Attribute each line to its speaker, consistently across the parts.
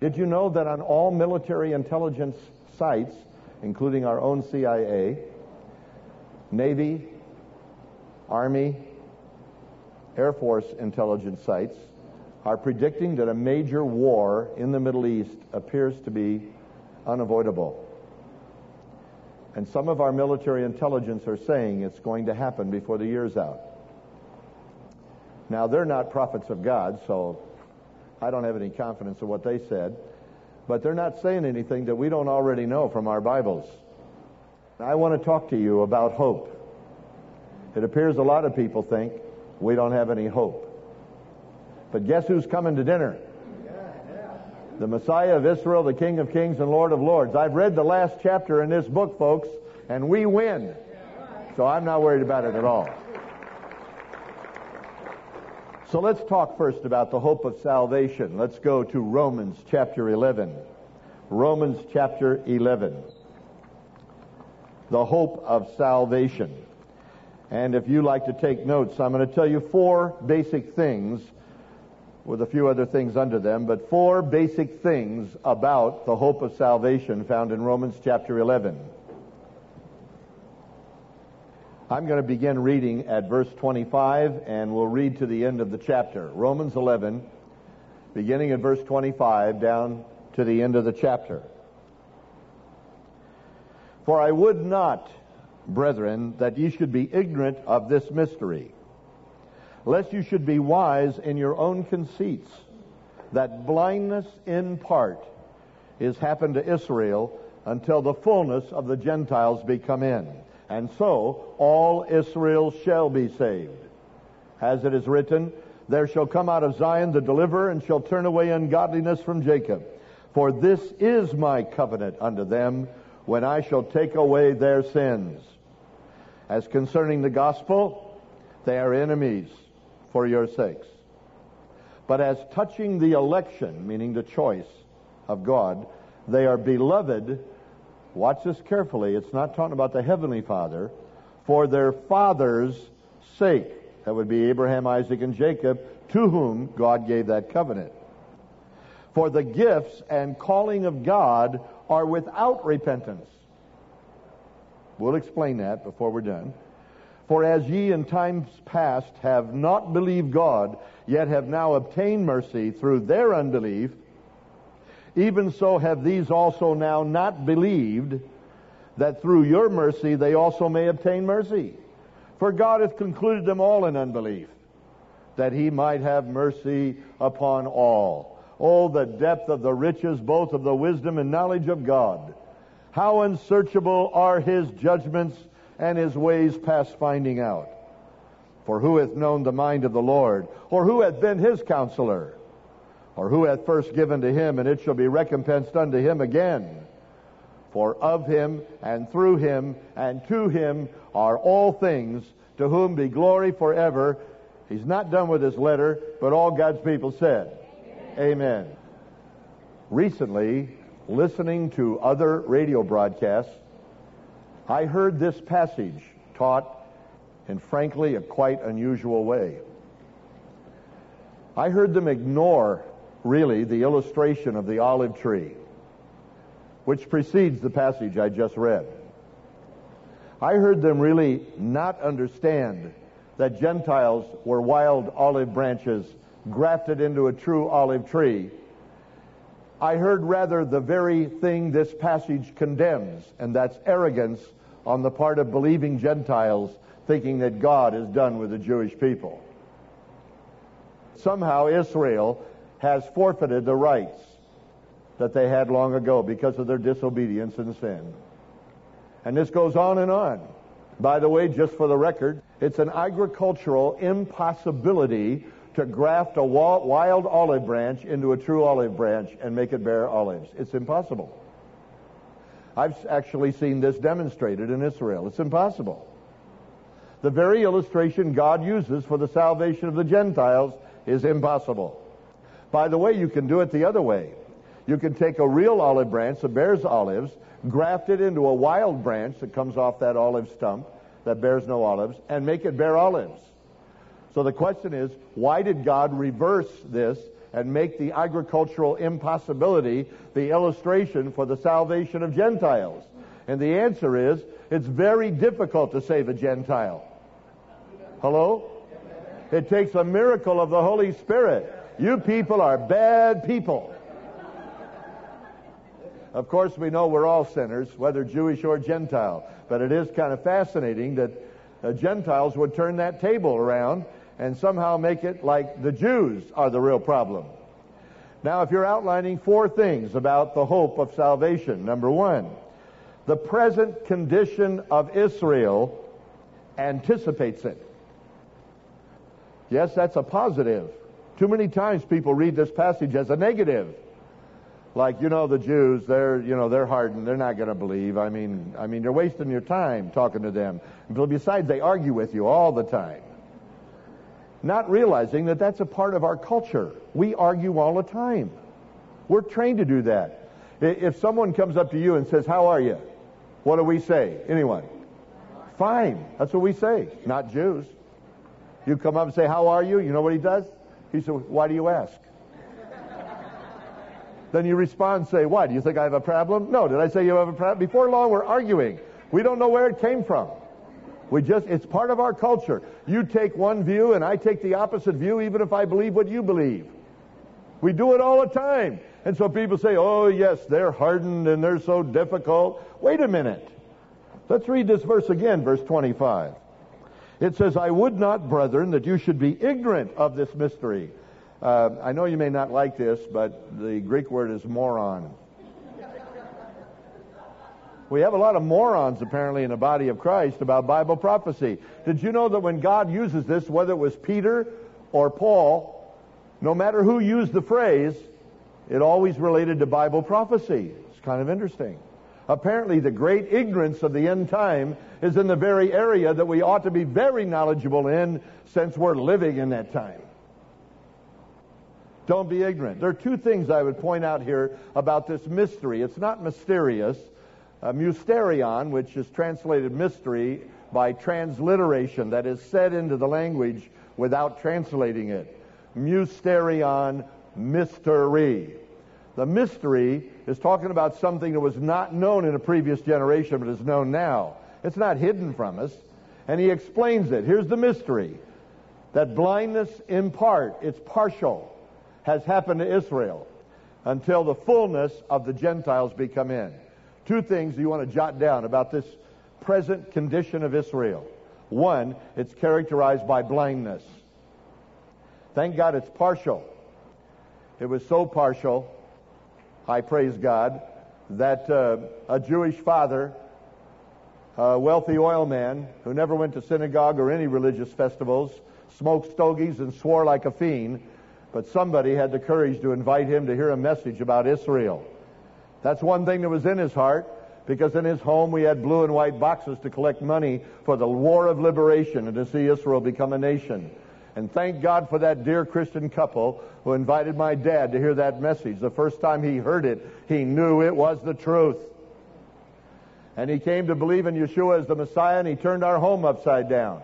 Speaker 1: Did you know that on all military intelligence sites, including our own CIA, Navy, Army, Air Force intelligence sites are predicting that a major war in the Middle East appears to be unavoidable? And some of our military intelligence are saying it's going to happen before the year's out. Now, they're not prophets of God, so I don't have any confidence in what they said, but they're not saying anything that we don't already know from our Bibles. I want to talk to you about hope. It appears a lot of people think we don't have any hope. But guess who's coming to dinner? The Messiah of Israel, the King of Kings and Lord of Lords. I've read the last chapter in this book, folks, and we win. So I'm not worried about it at all. So let's talk first about the hope of salvation. Let's go to Romans chapter 11. Romans chapter 11. The hope of salvation. And if you like to take notes, I'm going to tell you 4 basic things, with a few other things under them, but 4 basic things about the hope of salvation found in Romans chapter 11. I'm going to begin reading at verse 25, and we'll read to the end of the chapter. Romans 11, beginning at verse 25, down to the end of the chapter. For I would not, brethren, that ye should be ignorant of this mystery, lest you should be wise in your own conceits, that blindness in part is happened to Israel until the fullness of the Gentiles be come in. And so all Israel shall be saved. As it is written, there shall come out of Zion the deliverer, and shall turn away ungodliness from Jacob. For this is my covenant unto them, when I shall take away their sins. As concerning the gospel, they are enemies for your sakes. But as touching the election, meaning the choice of God, they are beloved. Watch this carefully. It's not talking about the Heavenly Father. For their father's sake. That would be Abraham, Isaac, and Jacob, to whom God gave that covenant. For the gifts and calling of God are without repentance. We'll explain that before we're done. For as ye in times past have not believed God, yet have now obtained mercy through their unbelief, even so have these also now not believed, that through your mercy they also may obtain mercy. For God hath concluded them all in unbelief, that he might have mercy upon all. Oh, the depth of the riches, both of the wisdom and knowledge of God! How unsearchable are his judgments, and his ways past finding out. For who hath known the mind of the Lord? Or who hath been his counselor? Or who hath first given to him, and it shall be recompensed unto him again? For of him, and through him, and to him are all things, to whom be glory forever. He's not done with his letter, but all God's people said, Amen. Recently, listening to other radio broadcasts, I heard this passage taught in, frankly, a quite unusual way. I heard them ignore, really, the illustration of the olive tree, which precedes the passage I just read. I heard them really not understand that Gentiles were wild olive branches grafted into a true olive tree. I heard rather the very thing this passage condemns, and that's arrogance on the part of believing Gentiles, thinking that God is done with the Jewish people. Somehow Israel has forfeited the rights that they had long ago because of their disobedience and sin. And this goes on and on. By the way, just for the record, it's an agricultural impossibility to graft a wild olive branch into a true olive branch and make it bear olives. It's impossible. I've actually seen this demonstrated in Israel. It's impossible. The very illustration God uses for the salvation of the Gentiles is impossible. By the way, you can do it the other way. You can take a real olive branch that bears olives, graft it into a wild branch that comes off that olive stump that bears no olives, and make it bear olives. So the question is, why did God reverse this and make the agricultural impossibility the illustration for the salvation of Gentiles? And the answer is, it's very difficult to save a Gentile. Hello? It takes a miracle of the Holy Spirit. You people are bad people. Of course, we know we're all sinners, whether Jewish or Gentile. But it is kind of fascinating that Gentiles would turn that table around and somehow make it like the Jews are the real problem. Now, if you're outlining 4 things about the hope of salvation, number 1, the present condition of Israel anticipates it. Yes, that's a positive. Too many times people read this passage as a negative. Like, the Jews, they're hardened. They're not going to believe. I mean, you're wasting your time talking to them. Besides, they argue with you all the time. Not realizing that that's a part of our culture. We argue all the time. We're trained to do that. If someone comes up to you and says, "How are you?" What do we say? Anyone? Fine. That's what we say. Not Jews. You come up and say, "How are you?" You know what he does? He says, "Why do you ask?" Then you respond and say, "Why? Do you think I have a problem?" "No." "Did I say you have a problem?" Before long, we're arguing. We don't know where it came from. It's part of our culture. You take one view and I take the opposite view, even if I believe what you believe. We do it all the time. And so people say, "Oh, yes, they're hardened and they're so difficult." Wait a minute. Let's read this verse again, verse 25. It says, "I would not, brethren, that you should be ignorant of this mystery." I know you may not like this, but the Greek word is moron. We have a lot of morons, apparently, in the body of Christ about Bible prophecy. Did you know that when God uses this, whether it was Peter or Paul, no matter who used the phrase, it always related to Bible prophecy? It's kind of interesting. Apparently, the great ignorance of the end time is in the very area that we ought to be very knowledgeable in, since we're living in that time. Don't be ignorant. There are 2 things I would point out here about this mystery. It's not mysterious. Mysterion, which is translated mystery by transliteration, that is said into the language without translating it. Mysterion, mystery. The mystery is talking about something that was not known in a previous generation, but is known now. It's not hidden from us. And he explains it. Here's the mystery. That blindness in part, it's partial, has happened to Israel until the fullness of the Gentiles be come in. 2 things you want to jot down about this present condition of Israel. 1, it's characterized by blindness. Thank God it's partial. It was so partial, I praise God, that a Jewish father, a wealthy oil man who never went to synagogue or any religious festivals, smoked stogies and swore like a fiend, but somebody had the courage to invite him to hear a message about Israel. That's one thing that was in his heart, because in his home we had blue and white boxes to collect money for the war of liberation and to see Israel become a nation. And thank God for that dear Christian couple who invited my dad to hear that message. The first time he heard it, he knew it was the truth. And he came to believe in Yeshua as the Messiah, and he turned our home upside down.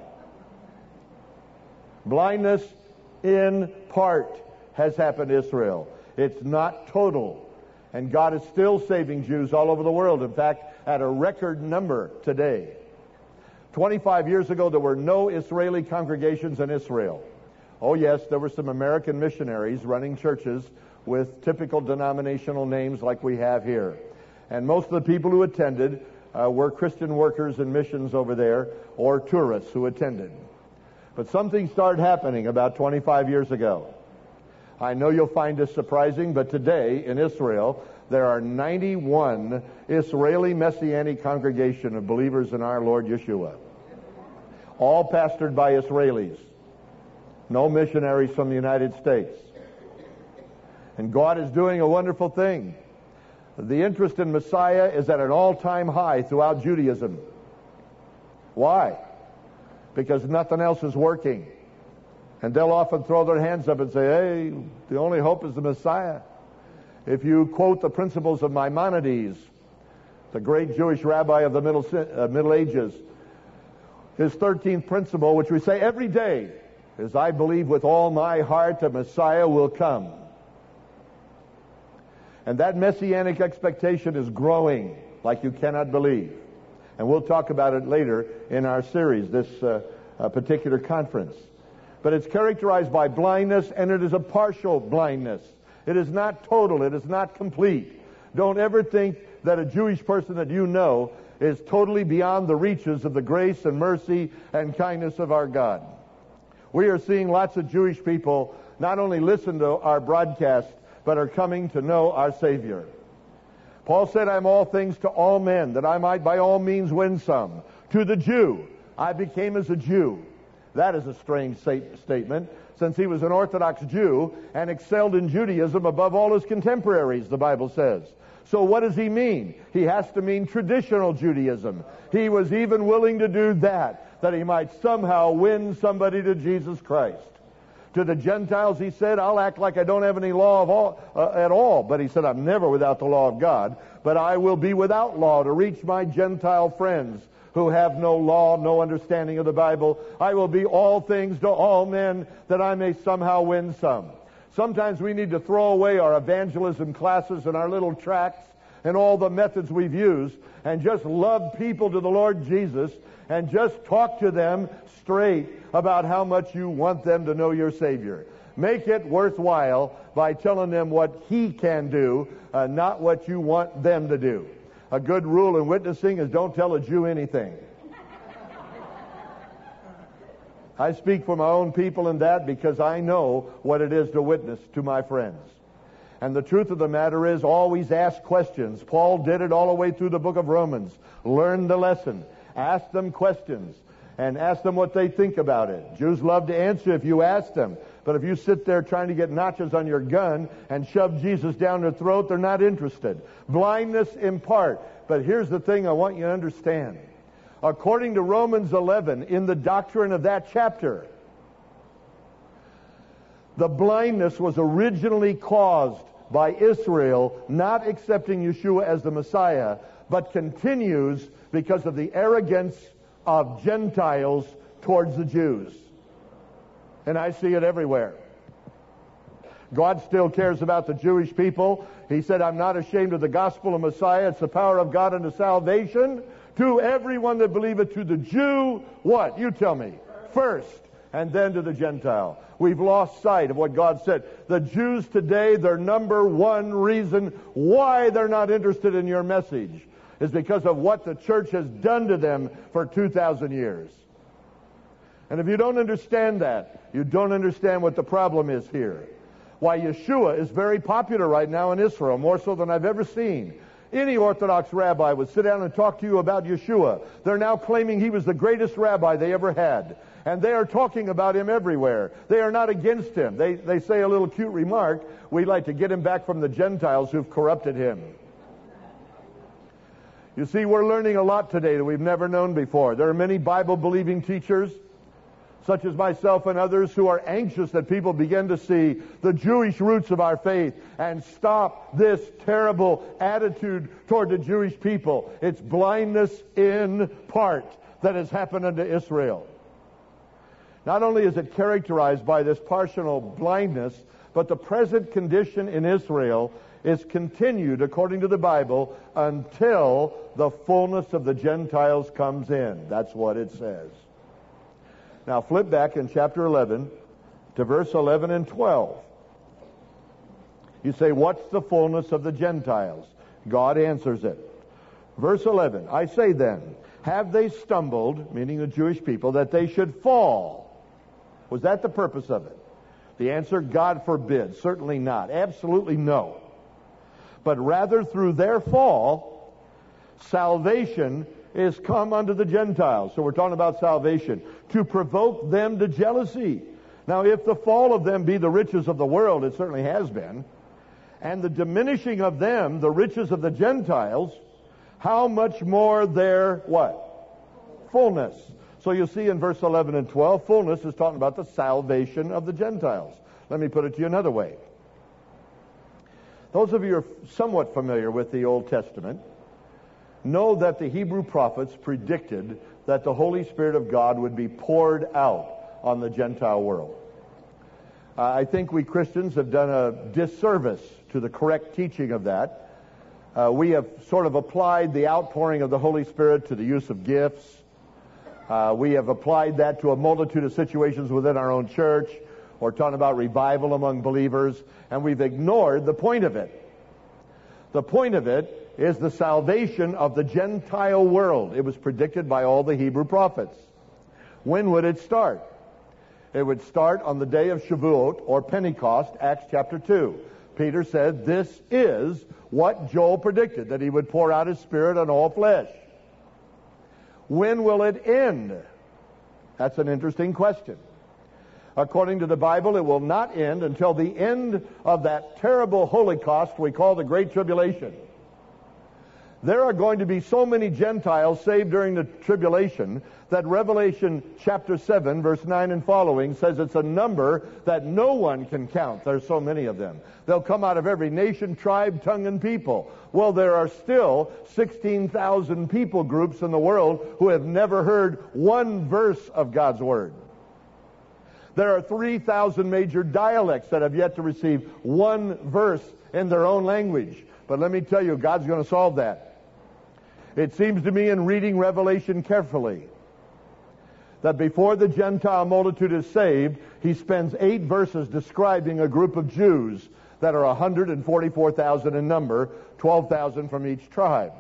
Speaker 1: Blindness in part has happened to Israel. It's not total. And God is still saving Jews all over the world. In fact, at a record number today. 25 years ago, there were no Israeli congregations in Israel. Oh yes, there were some American missionaries running churches with typical denominational names like we have here. And most of the people who attended were Christian workers in missions over there, or tourists who attended. But something started happening about 25 years ago. I know you'll find this surprising, but today in Israel, there are 91 Israeli Messianic congregation of believers in our Lord Yeshua. All pastored by Israelis. No missionaries from the United States. And God is doing a wonderful thing. The interest in Messiah is at an all-time high throughout Judaism. Why? Because nothing else is working. And they'll often throw their hands up and say, "Hey, the only hope is the Messiah." If you quote the principles of Maimonides, the great Jewish rabbi of the Middle Ages, his 13th principle, which we say every day, is, "I believe with all my heart the Messiah will come." And that messianic expectation is growing like you cannot believe. And we'll talk about it later in our series, this particular conference. But it's characterized by blindness, and it is a partial blindness. It is not total. It is not complete. Don't ever think that a Jewish person that you know is totally beyond the reaches of the grace and mercy and kindness of our God. We are seeing lots of Jewish people not only listen to our broadcast, but are coming to know our Savior. Paul said, I'm all things to all men, that I might by all means win some. To the Jew, I became as a Jew. That is a strange statement, since he was an Orthodox Jew and excelled in Judaism above all his contemporaries, the Bible says. So what does he mean? He has to mean traditional Judaism. He was even willing to do that he might somehow win somebody to Jesus Christ. To the Gentiles, he said, I'll act like I don't have any law at all. But he said, I'm never without the law of God, but I will be without law to reach my Gentile friends who have no law, no understanding of the Bible. I will be all things to all men, that I may somehow win some. Sometimes we need to throw away our evangelism classes and our little tracts and all the methods we've used and just love people to the Lord Jesus and just talk to them straight about how much you want them to know your Savior. Make it worthwhile by telling them what He can do, not what you want them to do. A good rule in witnessing is don't tell a Jew anything. I speak for my own people in that because I know what it is to witness to my friends. And the truth of the matter is, always ask questions. Paul did it all the way through the book of Romans. Learn the lesson. Ask them questions. And ask them what they think about it. Jews love to answer if you ask them. But if you sit there trying to get notches on your gun and shove Jesus down their throat, they're not interested. Blindness in part. But here's the thing I want you to understand. According to Romans 11, in the doctrine of that chapter, the blindness was originally caused by Israel not accepting Yeshua as the Messiah, but continues because of the arrogance of Gentiles towards the Jews. And I see it everywhere. God still cares about the Jewish people. He said, I'm not ashamed of the gospel of Messiah. It's the power of God unto salvation to everyone that believeth, to the Jew, what? You tell me. First, and then to the Gentile. We've lost sight of what God said. The Jews today, their number one reason why they're not interested in your message is because of what the church has done to them for 2,000 years. And if you don't understand that, you don't understand what the problem is here. Why Yeshua is very popular right now in Israel, more so than I've ever seen. Any Orthodox rabbi would sit down and talk to you about Yeshua. They're now claiming he was the greatest rabbi they ever had. And they are talking about him everywhere. They are not against him. They say a little cute remark, we'd like to get him back from the Gentiles who've corrupted him. You see, we're learning a lot today that we've never known before. There are many Bible-believing teachers, such as myself and others, who are anxious that people begin to see the Jewish roots of our faith and stop this terrible attitude toward the Jewish people. It's blindness in part that has happened unto Israel. Not only is it characterized by this partial blindness, but the present condition in Israel is continued, according to the Bible, until the fullness of the Gentiles comes in. That's what it says. Now flip back in chapter 11 to verse 11 and 12. You say, what's the fullness of the Gentiles? God answers it. Verse 11, I say then, have they stumbled, meaning the Jewish people, that they should fall? Was that the purpose of it? The answer, God forbid. Certainly not. Absolutely no. But rather through their fall, salvation is come unto the Gentiles. So we're talking about salvation. To provoke them to jealousy. Now, if the fall of them be the riches of the world, it certainly has been, and the diminishing of them, the riches of the Gentiles, how much more their, what? Fullness. So you see in verse 11 and 12, fullness is talking about the salvation of the Gentiles. Let me put it to you another way. Those of you who are somewhat familiar with the Old Testament know that the Hebrew prophets predicted that the Holy Spirit of God would be poured out on the Gentile world. I think we Christians have done a disservice to the correct teaching of that. We have sort of applied the outpouring of the Holy Spirit to the use of gifts. We have applied that to a multitude of situations within our own church, or talking about revival among believers, and we've ignored the point of it. The point of it is the salvation of the Gentile world. It was predicted by all the Hebrew prophets. When would it start? It would start on the day of Shavuot, or Pentecost, Acts chapter 2. Peter said, this is what Joel predicted, that he would pour out his Spirit on all flesh. When will it end? That's an interesting question. According to the Bible, it will not end until the end of that terrible Holocaust we call the Great Tribulation. There are going to be so many Gentiles saved during the tribulation that Revelation chapter 7, verse 9 and following says it's a number that no one can count. There's so many of them. They'll come out of every nation, tribe, tongue, and people. Well, there are still 16,000 people groups in the world who have never heard one verse of God's Word. There are 3,000 major dialects that have yet to receive one verse in their own language. But let me tell you, God's going to solve that. It seems to me in reading Revelation carefully that before the Gentile multitude is saved, he spends 8 verses describing a group of Jews that are 144,000 in number, 12,000 from each tribe.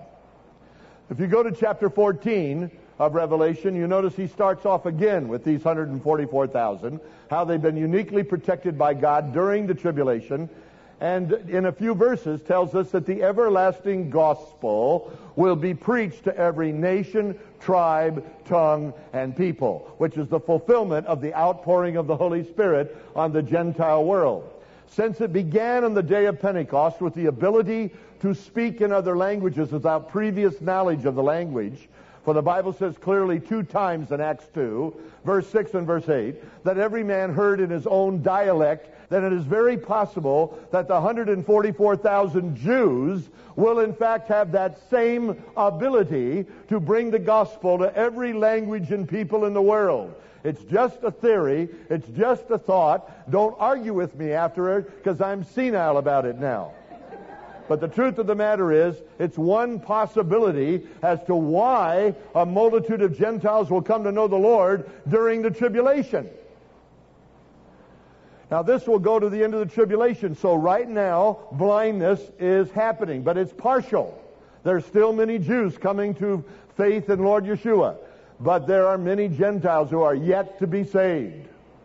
Speaker 1: If you go to chapter 14 of Revelation, you notice he starts off again with these 144,000, how they've been uniquely protected by God during the tribulation, and in a few verses tells us that the everlasting gospel will be preached to every nation, tribe, tongue, and people, which is the fulfillment of the outpouring of the Holy Spirit on the Gentile world. Since it began on the day of Pentecost with the ability to speak in other languages without previous knowledge of the language, for the Bible says clearly 2 times in Acts 2, verse 6 and verse 8, that every man heard in his own dialect, then it is very possible that the 144,000 Jews will in fact have that same ability to bring the gospel to every language and people in the world. It's just a theory. It's just a thought. Don't argue with me after it, because I'm senile about it now. But the truth of the matter is, it's one possibility as to why a multitude of Gentiles will come to know the Lord during the tribulation. Now, this will go to the end of the tribulation. So right now, blindness is happening, but it's partial. There's still many Jews coming to faith in Lord Yeshua, but there are many Gentiles who are yet to be saved.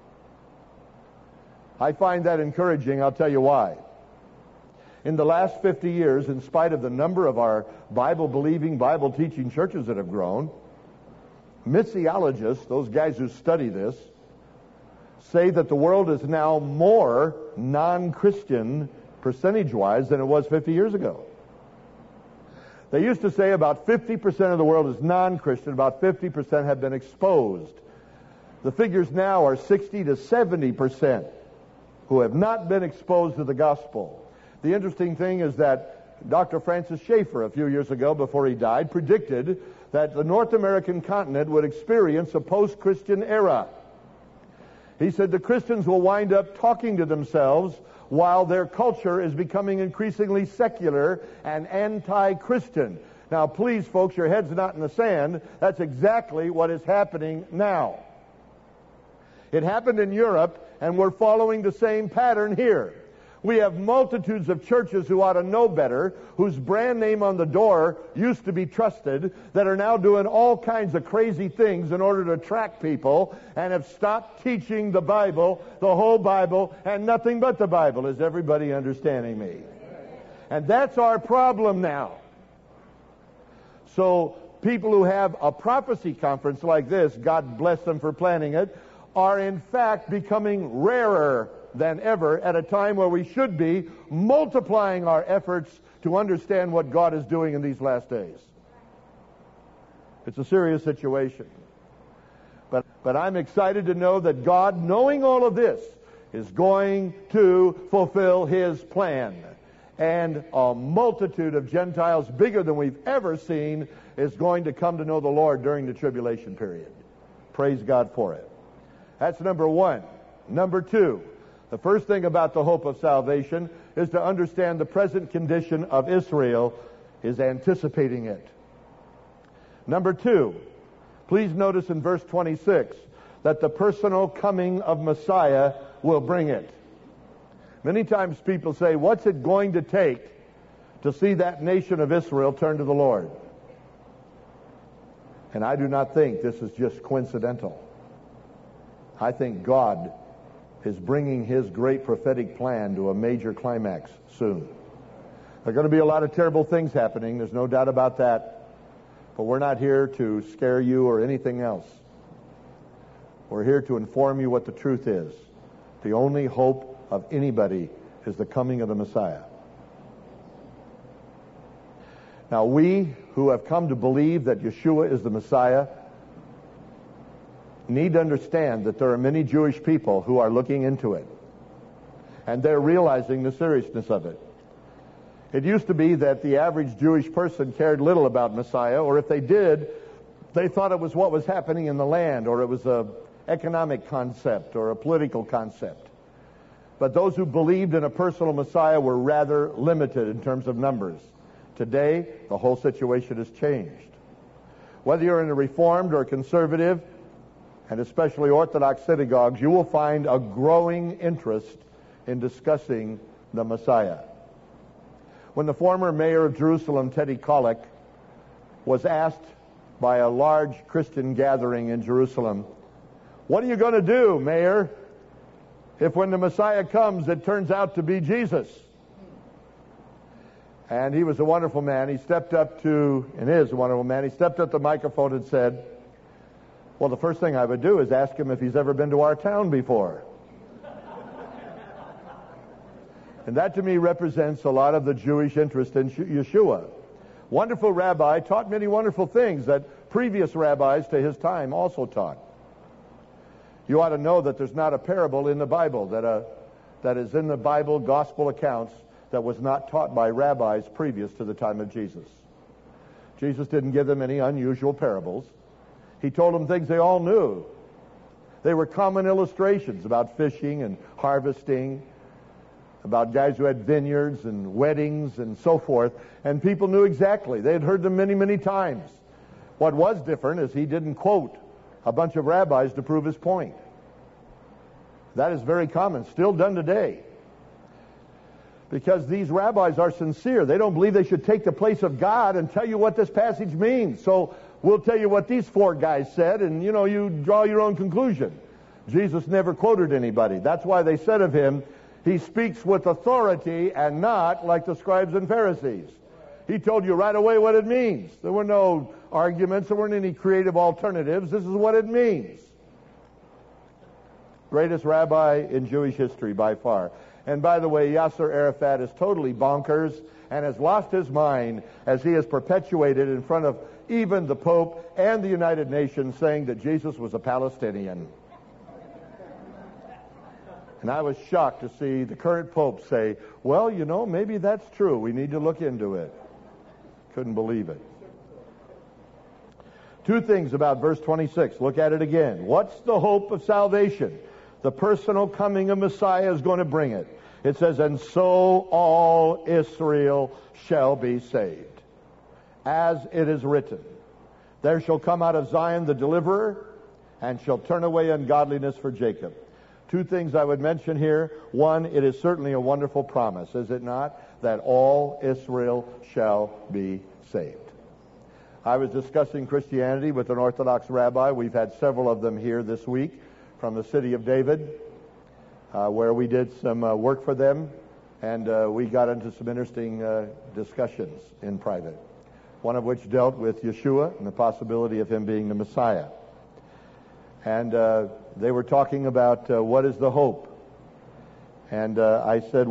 Speaker 1: I find that encouraging. I'll tell you why. In the last 50 years, in spite of the number of our Bible-believing, Bible-teaching churches that have grown, missiologists, those guys who study this, say that the world is now more non-Christian percentage-wise than it was 50 years ago. They used to say about 50% of the world is non-Christian, about 50% have been exposed. The figures now are 60 to 70% who have not been exposed to the gospel. The interesting thing is that Dr. Francis Schaeffer, a few years ago before he died, predicted that the North American continent would experience a post-Christian era. He said the Christians will wind up talking to themselves while their culture is becoming increasingly secular and anti-Christian. Now, please, folks, your head's not in the sand. That's exactly what is happening now. It happened in Europe, and we're following the same pattern here. We have multitudes of churches who ought to know better, whose brand name on the door used to be trusted, that are now doing all kinds of crazy things in order to attract people, and have stopped teaching the Bible, the whole Bible, and nothing but the Bible. Is everybody understanding me? And that's our problem now. So people who have a prophecy conference like this, God bless them for planning it, are in fact becoming rarer than ever at a time where we should be multiplying our efforts to understand what God is doing in these last days. It's a serious situation. But I'm excited to know that God, knowing all of this, is going to fulfill His plan. And a multitude of Gentiles, bigger than we've ever seen, is going to come to know the Lord during the tribulation period. Praise God for it. That's number one. Number two, The first thing about the hope of salvation is to understand the present condition of Israel is anticipating it. Number two, please notice in verse 26 that the personal coming of Messiah will bring it. Many times people say, what's it going to take to see that nation of Israel turn to the Lord? And I do not think this is just coincidental. I think God is bringing His great prophetic plan to a major climax soon. There are going to be a lot of terrible things happening, there's no doubt about that. But we're not here to scare you or anything else. We're here to inform you what the truth is. The only hope of anybody is the coming of the Messiah. Now, we who have come to believe that Yeshua is the Messiah need to understand that there are many Jewish people who are looking into it. And they're realizing the seriousness of it. It used to be that the average Jewish person cared little about Messiah, or if they did, they thought it was what was happening in the land, or it was an economic concept or a political concept. But those who believed in a personal Messiah were rather limited in terms of numbers. Today, the whole situation has changed. Whether you're in a Reformed or conservative, and especially Orthodox synagogues, you will find a growing interest in discussing the Messiah. When the former mayor of Jerusalem, Teddy Kollek, was asked by a large Christian gathering in Jerusalem, what are you going to do, Mayor, if when the Messiah comes it turns out to be Jesus? And he was a wonderful man. He stepped up to, and is a wonderful man, he stepped up to the microphone and said, well, the first thing I would do is ask him if he's ever been to our town before. And that to me represents a lot of the Jewish interest in Yeshua. Wonderful rabbi, taught many wonderful things that previous rabbis to his time also taught. You ought to know that there's not a parable in the Bible that is in the Bible gospel accounts that was not taught by rabbis previous to the time of Jesus. Jesus didn't give them any unusual parables. He told them things they all knew. They were common illustrations about fishing and harvesting, about guys who had vineyards and weddings and so forth, and people knew exactly. They had heard them many, many times. What was different is he didn't quote a bunch of rabbis to prove his point. That is very common, still done today. Because these rabbis are sincere. They don't believe they should take the place of God and tell you what this passage means. So we'll tell you what these four guys said, and you draw your own conclusion. Jesus never quoted anybody. That's why they said of him, he speaks with authority and not like the scribes and Pharisees. He told you right away what it means. There were no arguments. There weren't any creative alternatives. This is what it means. Greatest rabbi in Jewish history by far. And by the way, Yasser Arafat is totally bonkers and has lost his mind as he has perpetuated in front of even the Pope and the United Nations saying that Jesus was a Palestinian. And I was shocked to see the current Pope say, well, maybe that's true. We need to look into it. Couldn't believe it. Two things about verse 26. Look at it again. What's the hope of salvation? The personal coming of Messiah is going to bring it. It says, and so all Israel shall be saved. As it is written, there shall come out of Zion the deliverer, and shall turn away ungodliness for Jacob. Two things I would mention here. One, it is certainly a wonderful promise, is it not? That all Israel shall be saved. I was discussing Christianity with an Orthodox rabbi. We've had several of them here this week from the city of David, where we did some work for them, and we got into some interesting discussions in private, one of which dealt with Yeshua and the possibility of him being the Messiah. And they were talking about what is the hope. And I said,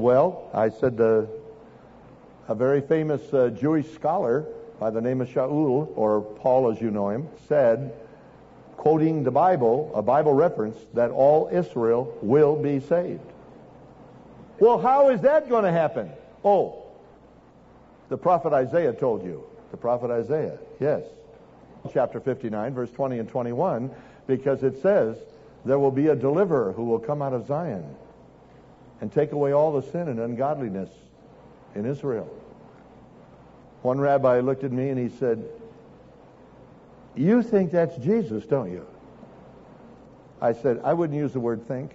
Speaker 1: a very famous Jewish scholar by the name of Shaul, or Paul as you know him, said, quoting the Bible, a Bible reference, that all Israel will be saved. Well, how is that going to happen? Oh, the prophet Isaiah told you. The prophet Isaiah, yes. Chapter 59, verse 20 and 21, because it says, there will be a deliverer who will come out of Zion. and take away all the sin and ungodliness in Israel. One rabbi looked at me and he said, "You think that's Jesus, don't you?" I said, "I wouldn't use the word think."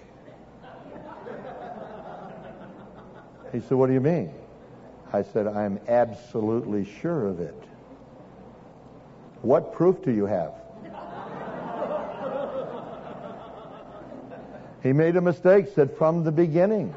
Speaker 1: He said, "What do you mean?" I said, "I'm absolutely sure of it." "What proof do you have?" He made a mistake, said, "From the beginning."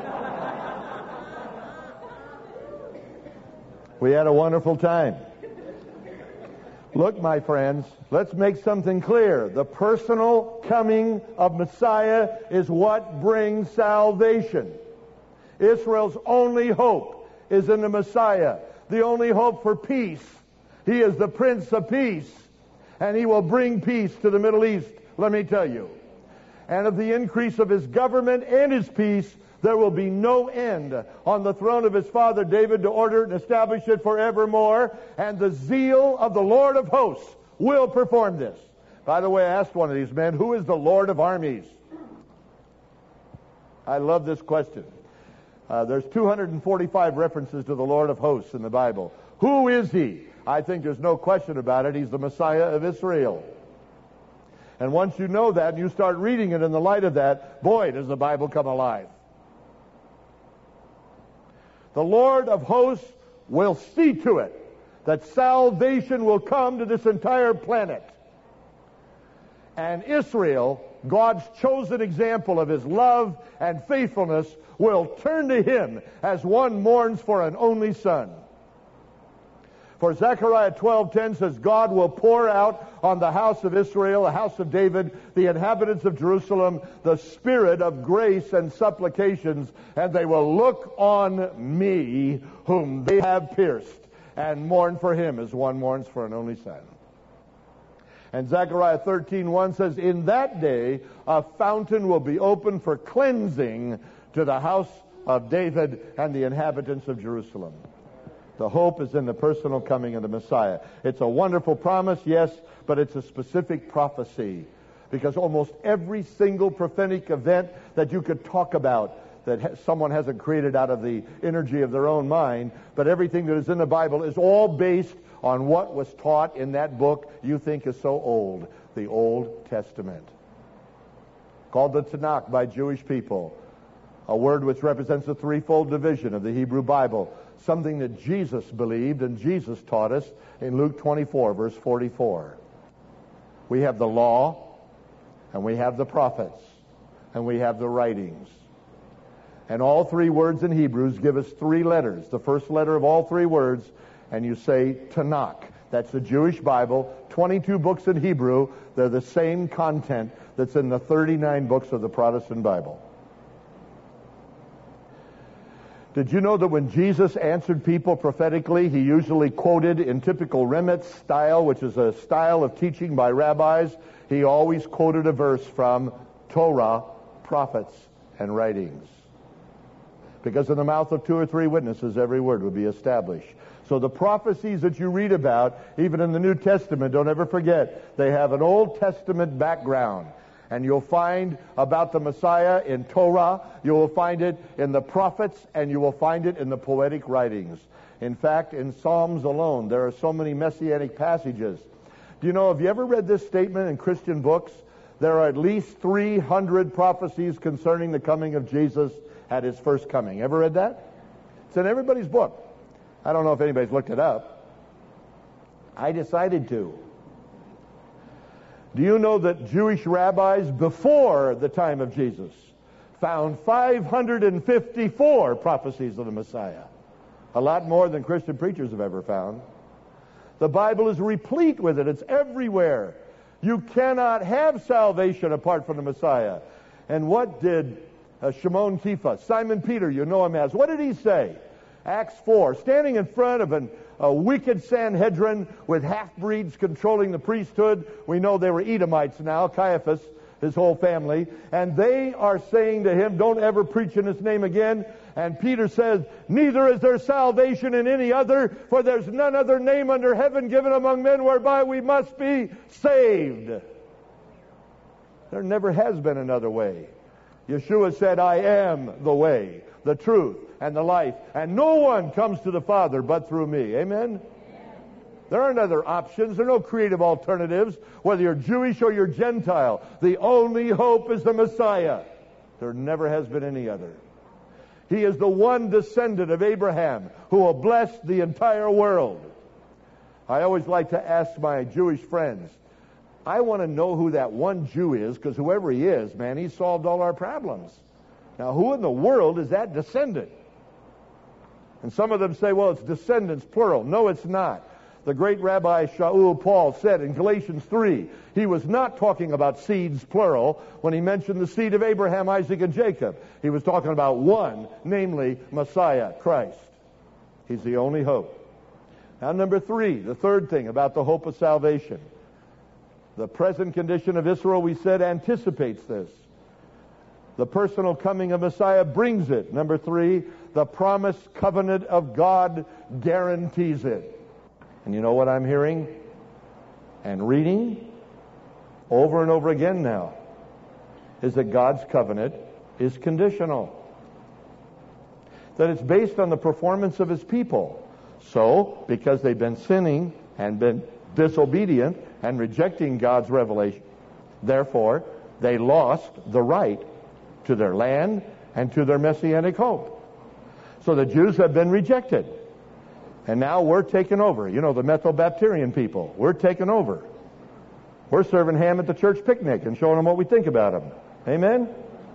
Speaker 1: We had a wonderful time. Look, my friends, let's make something clear. The personal coming of Messiah is what brings salvation. Israel's only hope is in the Messiah. The only hope for peace. He is the Prince of Peace, and He will bring peace to the Middle East, let me tell you. And of the increase of His government and His peace, there will be no end on the throne of His father David to order and establish it forevermore. And the zeal of the Lord of hosts will perform this. By the way, I asked one of these men, who is the Lord of armies? I love this question. There's 245 references to the Lord of hosts in the Bible. Who is He? I think there's no question about it. He's the Messiah of Israel. And once you know that and you start reading it in the light of that, boy, does the Bible come alive. The Lord of hosts will see to it that salvation will come to this entire planet. And Israel, God's chosen example of His love and faithfulness, will turn to Him as one mourns for an only son. For Zechariah 12:10 says, God will pour out on the house of Israel, the house of David, the inhabitants of Jerusalem, the spirit of grace and supplications, and they will look on me, whom they have pierced, and mourn for Him as one mourns for an only son. And Zechariah 13:1 says, in that day a fountain will be opened for cleansing to the house of David and the inhabitants of Jerusalem. The hope is in the personal coming of the Messiah. It's a wonderful promise, yes, but it's a specific prophecy. Because almost every single prophetic event that you could talk about that someone hasn't created out of the energy of their own mind, but everything that is in the Bible is all based on what was taught in that book you think is so old, the Old Testament. Called the Tanakh by Jewish people, a word which represents a threefold division of the Hebrew Bible. Something that Jesus believed and Jesus taught us in Luke 24, verse 44. We have the law, and we have the prophets, and we have the writings. And all three words in Hebrews give us three letters. The first letter of all three words, and you say Tanakh. That's the Jewish Bible. 22 books in Hebrew. They're the same content that's in the 39 books of the Protestant Bible. Did you know that when Jesus answered people prophetically, He usually quoted in typical Remetz style, which is a style of teaching by rabbis, He always quoted a verse from Torah, prophets, and writings. Because in the mouth of two or three witnesses, every word would be established. So the prophecies that you read about, even in the New Testament, don't ever forget, they have an Old Testament background. And you'll find about the Messiah in Torah, you will find it in the prophets, and you will find it in the poetic writings. In fact, in Psalms alone, there are so many messianic passages. Do you know, have you ever read this statement in Christian books? There are at least 300 prophecies concerning the coming of Jesus at His first coming. Ever read that? It's in everybody's book. I don't know if anybody's looked it up. I decided to. Do you know that Jewish rabbis before the time of Jesus found 554 prophecies of the Messiah? A lot more than Christian preachers have ever found. The Bible is replete with it. It's everywhere. You cannot have salvation apart from the Messiah. And what did Shimon Kepha, Simon Peter, you know him as, what did he say? Acts 4, standing in front of a wicked Sanhedrin with half-breeds controlling the priesthood. We know they were Edomites now, Caiaphas, his whole family. And they are saying to him, don't ever preach in His name again. And Peter says, neither is there salvation in any other, for there's none other name under heaven given among men whereby we must be saved. There never has been another way. Yeshua said, I am the way, the truth, and the life, and no one comes to the Father but through me. Amen? There aren't other options. There are no creative alternatives. Whether you're Jewish or you're Gentile, the only hope is the Messiah. There never has been any other. He is the one descendant of Abraham who will bless the entire world. I always like to ask my Jewish friends, I want to know who that one Jew is, because whoever he is, man, he solved all our problems. Now, who in the world is that descendant? And some of them say, well, it's descendants, plural. No, it's not. The great Rabbi Shaul Paul said in Galatians 3, he was not talking about seeds, plural, when he mentioned the seed of Abraham, Isaac, and Jacob. He was talking about one, namely Messiah, Christ. He's the only hope. Now, number 3, the third thing about the hope of salvation. The present condition of Israel, we said, anticipates this. The personal coming of Messiah brings it. Number 3, the promised covenant of God guarantees it. And you know what I'm hearing and reading over and over again now is that God's covenant is conditional. That it's based on the performance of His people. So, because they've been sinning and been disobedient and rejecting God's revelation, therefore, they lost the right to their land and to their messianic hope. So the Jews have been rejected. And now we're taking over. You know, the Methobaptirian people, we're taking over. We're serving ham at the church picnic and showing them what we think about them. Amen?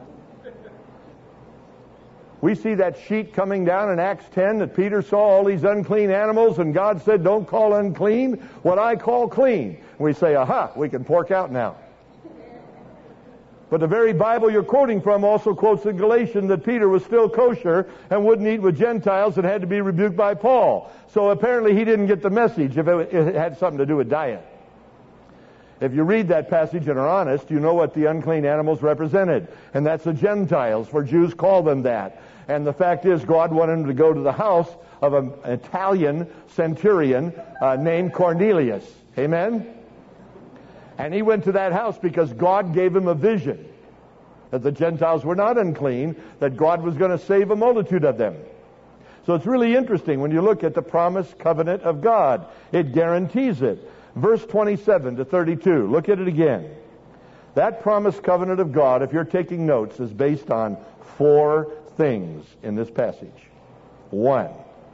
Speaker 1: We see that sheet coming down in Acts 10 that Peter saw all these unclean animals, and God said, don't call unclean what I call clean. We say, aha, we can pork out now. But the very Bible you're quoting from also quotes in Galatians that Peter was still kosher and wouldn't eat with Gentiles and had to be rebuked by Paul. So apparently he didn't get the message if it had something to do with diet. If you read that passage and are honest, you know what the unclean animals represented. And that's the Gentiles, for Jews call them that. And the fact is, God wanted him to go to the house of an Italian centurion named Cornelius. Amen? And he went to that house because God gave him a vision that the Gentiles were not unclean, that God was going to save a multitude of them. So it's really interesting when you look at the promised covenant of God. It guarantees it. Verse 27 to 32, look at it again. That promised covenant of God, if you're taking notes, is based on 4 things in this passage. 1,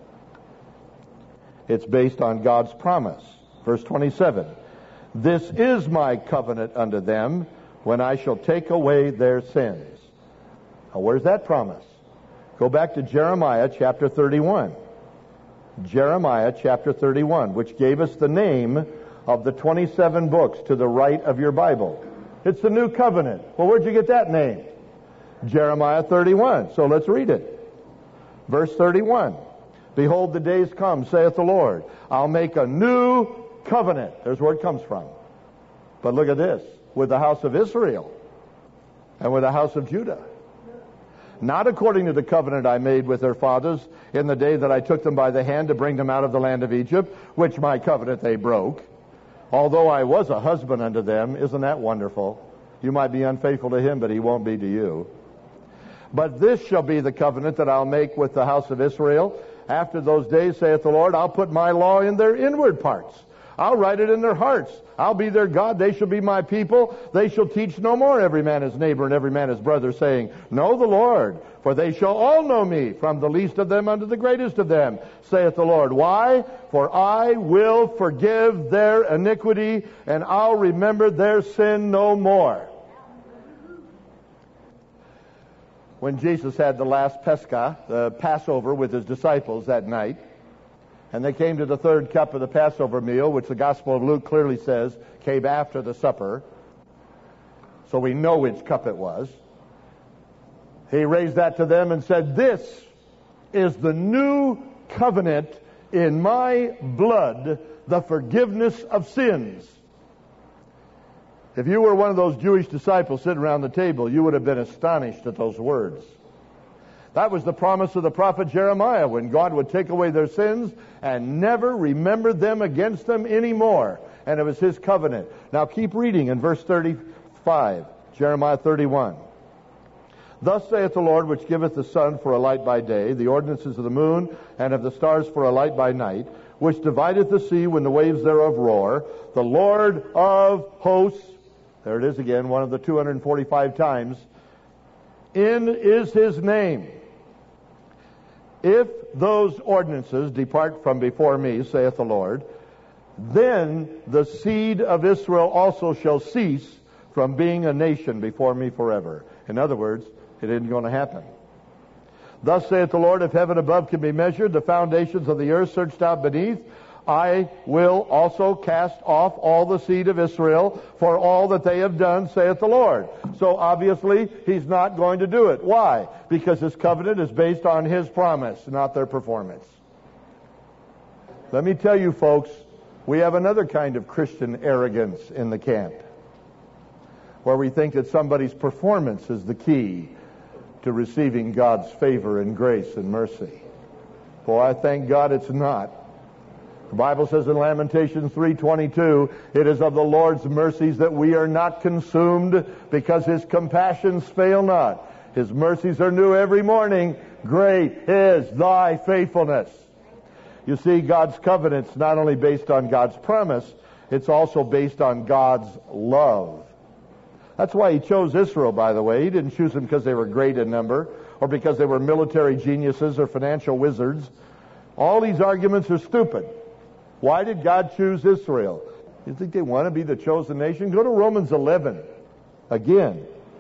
Speaker 1: it's based on God's promise. Verse 27, this is my covenant unto them when I shall take away their sins. Now, where's that promise? Go back to Jeremiah chapter 31. Jeremiah chapter 31, which gave us the name of the 27 books to the right of your Bible. It's the New Covenant. Well, where'd you get that name? Jeremiah 31. So let's read it. Verse 31. Behold, the days come, saith the Lord. I'll make a new covenant. There's where it comes from. But look at this. With the house of Israel and with the house of Judah. Not according to the covenant I made with their fathers in the day that I took them by the hand to bring them out of the land of Egypt, which my covenant they broke. Although I was a husband unto them, isn't that wonderful? You might be unfaithful to him, but he won't be to you. But this shall be the covenant that I'll make with the house of Israel. After those days, saith the Lord, I'll put my law in their inward parts. I'll write it in their hearts. I'll be their God. They shall be my people. They shall teach no more every man his neighbor and every man his brother, saying, Know the Lord, for they shall all know me, from the least of them unto the greatest of them, saith the Lord. Why? For I will forgive their iniquity, and I'll remember their sin no more. When Jesus had the last Pesach, the Passover, with his disciples that night, and they came to the third cup of the Passover meal, which the Gospel of Luke clearly says came after the supper, so we know which cup it was. He raised that to them and said, This is the new covenant in my blood, the forgiveness of sins. If you were one of those Jewish disciples sitting around the table, you would have been astonished at those words. That was the promise of the prophet Jeremiah, when God would take away their sins and never remember them against them anymore. And it was his covenant. Now keep reading in verse 35, Jeremiah 31. Thus saith the Lord, which giveth the sun for a light by day, the ordinances of the moon and of the stars for a light by night, which divideth the sea when the waves thereof roar, the Lord of hosts, there it is again, one of the 245 times, in is his name. If those ordinances depart from before me, saith the Lord, then the seed of Israel also shall cease from being a nation before me forever. In other words, it isn't going to happen. Thus saith the Lord, if heaven above can be measured, the foundations of the earth searched out beneath, I will also cast off all the seed of Israel for all that they have done, saith the Lord. So obviously, he's not going to do it. Why? Because his covenant is based on his promise, not their performance. Let me tell you, folks, we have another kind of Christian arrogance in the camp, where we think that somebody's performance is the key to receiving God's favor and grace and mercy. Boy, I thank God it's not. The Bible says in Lamentations 3:22, it is of the Lord's mercies that we are not consumed, because his compassions fail not. His mercies are new every morning. Great is thy faithfulness. You see, God's covenant's not only based on God's promise, it's also based on God's love. That's why he chose Israel, by the way. He didn't choose them because they were great in number, or because they were military geniuses or financial wizards. All these arguments are stupid. Why did God choose Israel? You think they want to be the chosen nation? Go to Romans 11. Again.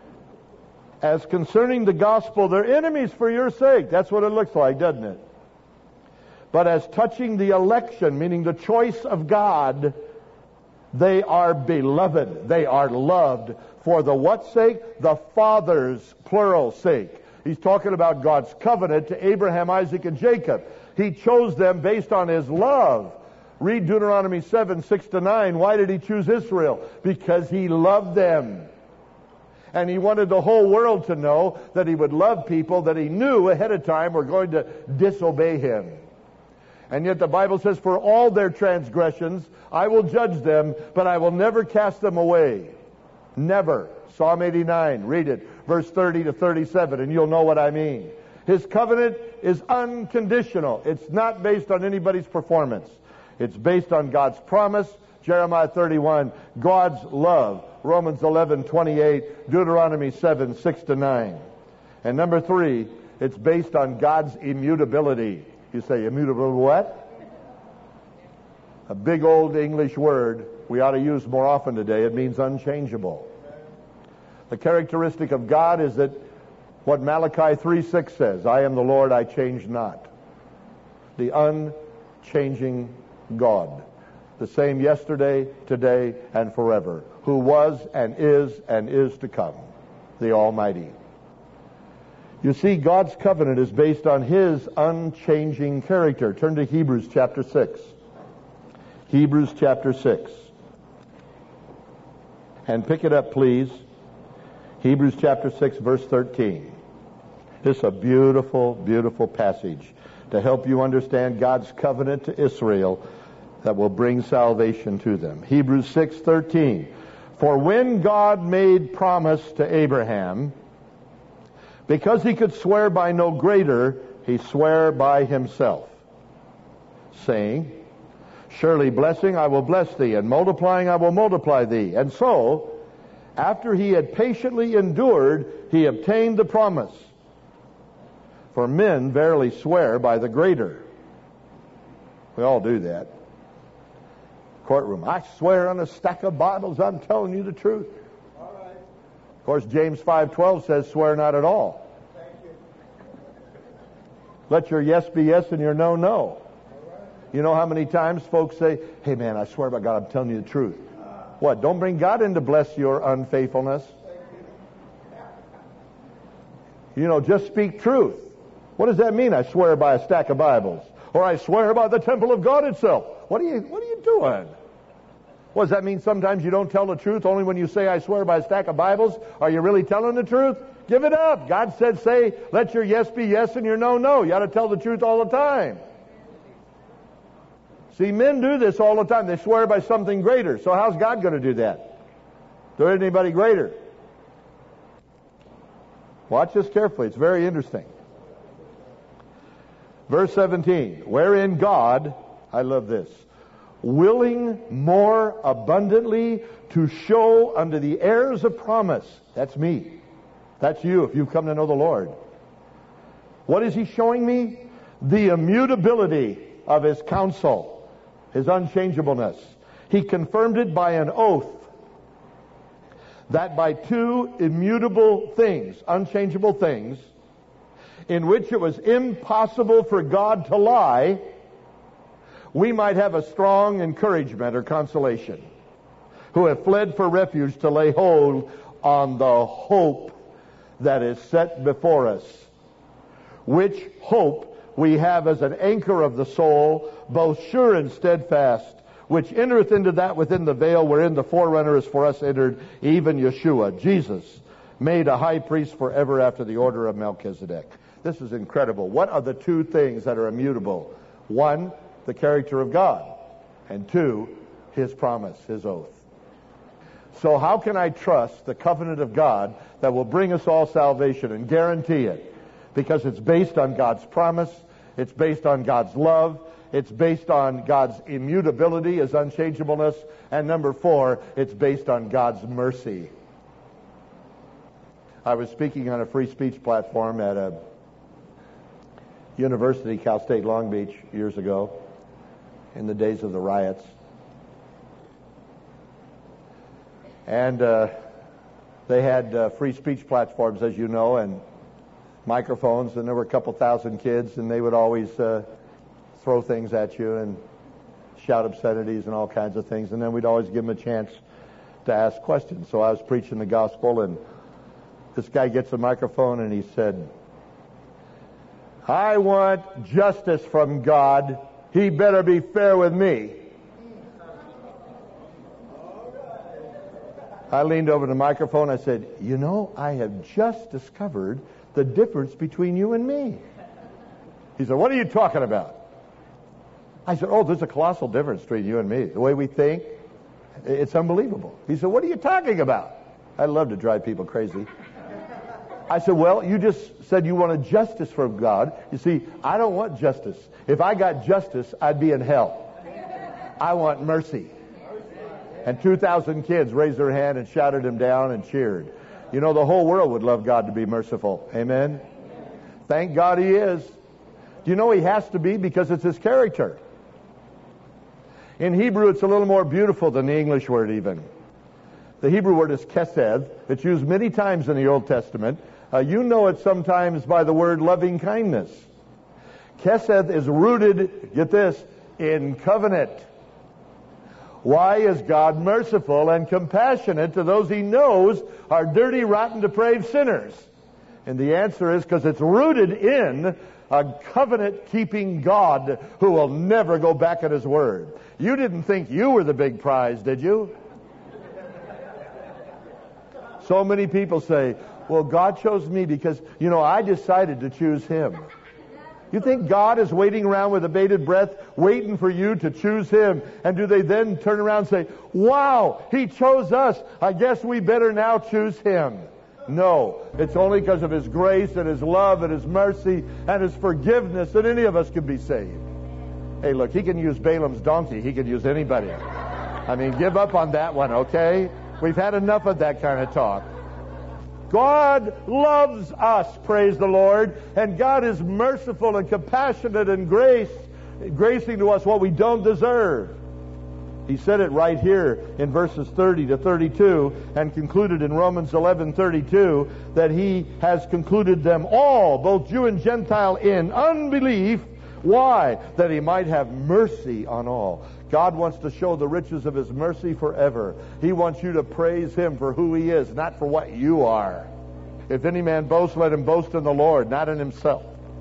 Speaker 1: As concerning the gospel, they're enemies for your sake. That's what it looks like, doesn't it? But as touching the election, meaning the choice of God, they are beloved. They are loved. For the what sake? The Father's, plural, sake. He's talking about God's covenant to Abraham, Isaac, and Jacob. He chose them based on his love. Read Deuteronomy 7:6-9. Why did he choose Israel? Because he loved them. And he wanted the whole world to know that he would love people that he knew ahead of time were going to disobey him. And yet the Bible says, for all their transgressions, I will judge them, but I will never cast them away. Never. Psalm 89, read it, verse 30-37, and you'll know what I mean. His covenant is unconditional. It's not based on anybody's performance. It's based on God's promise, Jeremiah 31, God's love, Romans 11:28, Deuteronomy 7:6-9. And number 3, it's based on God's immutability. You say, immutable what? A big old English word we ought to use more often today. It means unchangeable. The characteristic of God is that what Malachi 3:6 says, I am the Lord, I change not. The unchanging God. The same yesterday, today, and forever. Who was and is to come. The Almighty. You see, God's covenant is based on his unchanging character. Turn to Hebrews chapter 6. Hebrews chapter 6. And pick it up, please. Hebrews chapter 6, verse 13. This is a beautiful, beautiful passage to help you understand God's covenant to Israel that will bring salvation to them. Hebrews 6:13. For when God made promise to Abraham, because he could swear by no greater, he sware by himself, saying, surely blessing I will bless thee, and multiplying I will multiply thee. And so, after he had patiently endured, he obtained the promise. For men verily swear by the greater. We all do that. Courtroom, I swear on a stack of Bibles I'm telling you the truth. All right. Of course, James 5:12 says, swear not at all. Thank you. Let your yes be yes and your no, no. All right. You know how many times folks say, hey man, I swear by God I'm telling you the truth. What? Don't bring God in to bless your unfaithfulness. You know, just speak truth. What does that mean? I swear by a stack of Bibles. Or I swear by the temple of God itself. What are you doing? What does that mean? Sometimes you don't tell the truth only when you say I swear by a stack of Bibles. Are you really telling the truth? Give it up. God said, say, let your yes be yes and your no, no. You ought to tell the truth all the time. See, men do this all the time. They swear by something greater. So how's God going to do that? There isn't anybody greater. Watch this carefully. It's very interesting. Verse 17, wherein God, I love this, willing more abundantly to show unto the heirs of promise. That's me. That's you if you've come to know the Lord. What is He showing me? The immutability of His counsel, His unchangeableness. He confirmed it by an oath, that by two immutable things, unchangeable things, in which it was impossible for God to lie, we might have a strong encouragement or consolation, who have fled for refuge to lay hold on the hope that is set before us, which hope we have as an anchor of the soul, both sure and steadfast, which entereth into that within the veil wherein the forerunner is for us entered, even Yeshua, Jesus, made a high priest forever after the order of Melchizedek. This is incredible. What are the two things that are immutable? One, the character of God, and two, His promise, His oath. So how can I trust the covenant of God that will bring us all salvation and guarantee it? Because it's based on God's promise, it's based on God's love, it's based on God's immutability, His unchangeableness, and number 4, it's based on God's mercy. I was speaking on a free speech platform at a university, Cal State Long Beach, years ago, in the days of the riots. And they had free speech platforms, as you know, and microphones, and there were a couple thousand kids, and they would always throw things at you and shout obscenities and all kinds of things, and then we'd always give them a chance to ask questions. So I was preaching the gospel, and this guy gets a microphone, and he said, I want justice from God. He better be fair with me. I leaned over to the microphone. I said, you know, I have just discovered the difference between you and me. He said, what are you talking about? I said, oh, there's a colossal difference between you and me. The way we think, it's unbelievable. He said, what are you talking about? I love to drive people crazy. I said, well, you just said you wanted justice from God. You see, I don't want justice. If I got justice, I'd be in hell. I want mercy. And 2,000 kids raised their hand and shouted him down and cheered. You know, the whole world would love God to be merciful. Amen? Thank God He is. Do you know He has to be? Because it's His character. In Hebrew, it's a little more beautiful than the English word even. The Hebrew word is kesed. It's used many times in the Old Testament. You know it sometimes by the word loving kindness. Kesed is rooted, get this, in covenant. Why is God merciful and compassionate to those He knows are dirty, rotten, depraved sinners? And the answer is because it's rooted in a covenant-keeping God who will never go back on His word. You didn't think you were the big prize, did you? So many people say, well, God chose me because, you know, I decided to choose Him. You think God is waiting around with a bated breath, waiting for you to choose Him? And do they then turn around and say, wow, He chose us. I guess we better now choose Him. No, it's only because of His grace and His love and His mercy and His forgiveness that any of us can be saved. Hey, look, He can use Balaam's donkey. He can use anybody. I mean, give up on that one, okay? We've had enough of that kind of talk. God loves us, praise the Lord, and God is merciful and compassionate and gracing to us what we don't deserve. He said it right here in verses 30 to 32 and concluded in Romans 11:32 that He has concluded them all, both Jew and Gentile, in unbelief. Why? That He might have mercy on all. God wants to show the riches of His mercy forever. He wants you to praise Him for who He is, not for what you are. If any man boast, let him boast in the Lord, not in himself.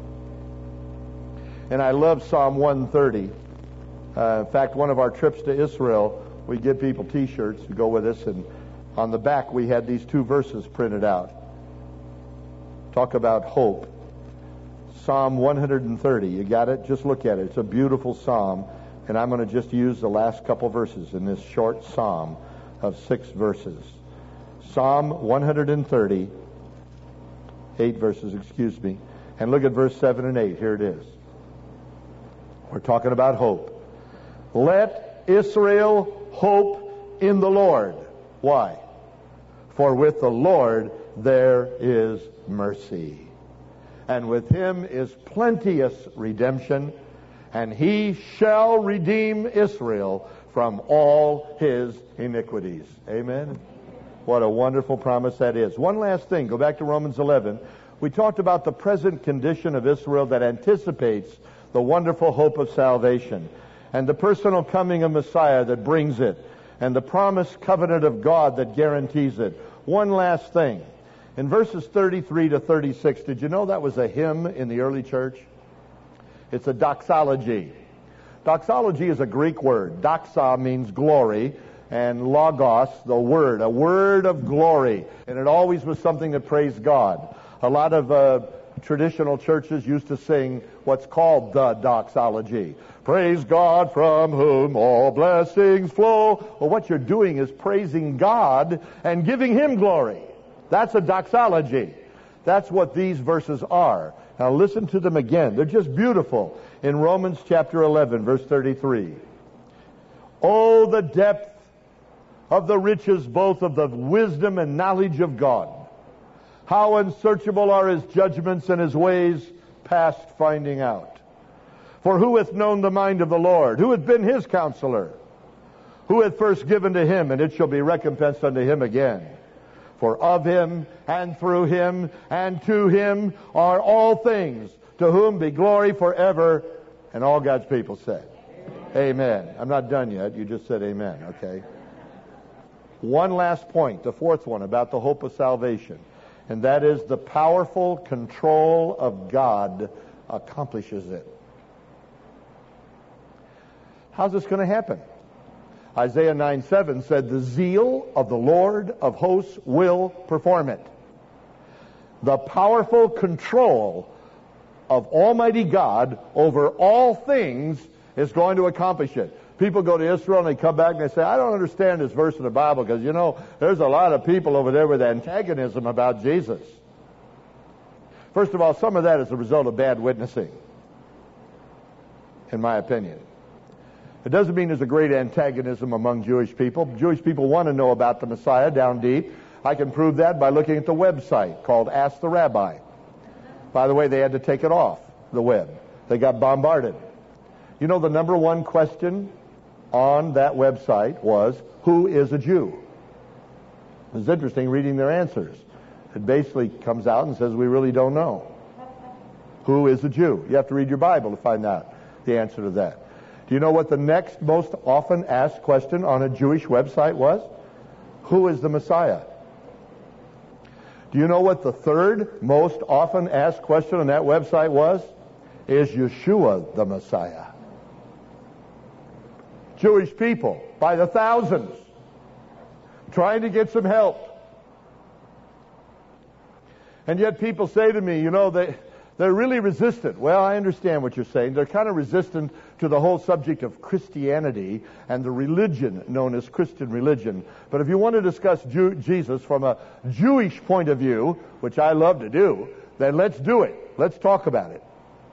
Speaker 1: And I love Psalm 130. In fact, one of our trips to Israel, we give people T-shirts to go with us, and on the back we had these two verses printed out. Talk about hope. Psalm 130. You got it? Just look at it. It's a beautiful psalm. And I'm going to just use the last couple verses in this short psalm of 6 verses. Psalm 130, 8 verses, excuse me. And look at verse 7 and 8. Here it is. We're talking about hope. Let Israel hope in the Lord. Why? For with the Lord there is mercy, and with him is plenteous redemption, and he shall redeem Israel from all his iniquities. Amen. What a wonderful promise that is. One last thing. Go back to Romans 11. We talked about the present condition of Israel that anticipates the wonderful hope of salvation, and the personal coming of Messiah that brings it, and the promised covenant of God that guarantees it. One last thing. In verses 33 to 36, did you know that was a hymn in the early church? It's a doxology. Doxology is a Greek word. Doxa means glory, and logos, the word, a word of glory. And it always was something that praised God. A lot of traditional churches used to sing what's called the doxology. Praise God from whom all blessings flow. Well, what you're doing is praising God and giving him glory. That's a doxology. That's what these verses are. Now listen to them again. They're just beautiful. In Romans chapter 11, verse 33. Oh, the depth of the riches both of the wisdom and knowledge of God. How unsearchable are his judgments and his ways past finding out. For who hath known the mind of the Lord? Who hath been his counselor? Who hath first given to him, and it shall be recompensed unto him again? For of him, and through him, and to him are all things, to whom be glory forever. And all God's people said, Amen. I'm not done yet. You just said amen, okay? One last point, the fourth one, about the hope of salvation. And that is the powerful control of God accomplishes it. How's this going to happen? Isaiah 9:7 said, the zeal of the Lord of hosts will perform it. The powerful control of Almighty God over all things is going to accomplish it. People go to Israel and they come back and they say, I don't understand this verse in the Bible because, you know, there's a lot of people over there with antagonism about Jesus. First of all, some of that is a result of bad witnessing, in my opinion. It doesn't mean there's a great antagonism among Jewish people. Jewish people want to know about the Messiah down deep. I can prove that by looking at the website called Ask the Rabbi. By the way, they had to take it off the web. They got bombarded. You know, the number one question on that website was, who is a Jew? It was interesting reading their answers. It basically comes out and says, we really don't know. Who is a Jew? You have to read your Bible to find out the answer to that. Do you know what the next most often asked question on a Jewish website was? Who is the Messiah? Do you know what the third most often asked question on that website was? Is Yeshua the Messiah? Jewish people, by the thousands, trying to get some help. And yet people say to me, you know, they're really resistant. Well, I understand what you're saying. They're kind of resistant to the whole subject of Christianity and the religion known as Christian religion. But if you want to discuss Jesus from a Jewish point of view, which I love to do, then let's do it. Let's talk about it.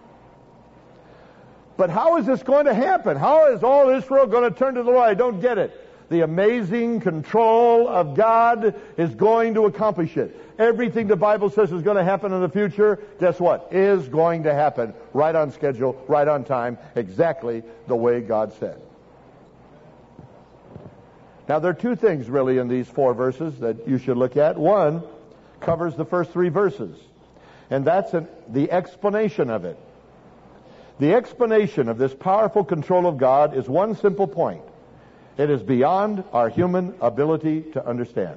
Speaker 1: But how is this going to happen? How is all Israel going to turn to the Lord? I don't get it. The amazing control of God is going to accomplish it. Everything the Bible says is going to happen in the future, guess what? Is going to happen right on schedule, right on time, exactly the way God said. Now, there are two things really in these 4 verses that you should look at. One covers the first 3 verses, and that's the explanation of it. The explanation of this powerful control of God is one simple point. It is beyond our human ability to understand.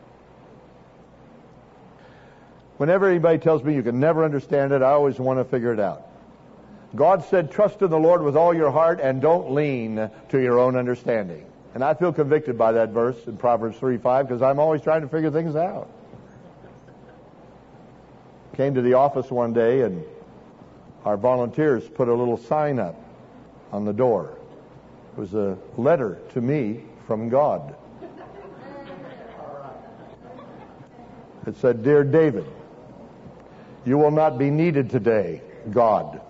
Speaker 1: Whenever anybody tells me you can never understand it, I always want to figure it out. God said, trust in the Lord with all your heart and don't lean to your own understanding. And I feel convicted by that verse in Proverbs 3:5 because I'm always trying to figure things out. Came to the office one day and our volunteers put a little sign up on the door. It was a letter to me from God. It said, Dear David, You will not be needed today, God.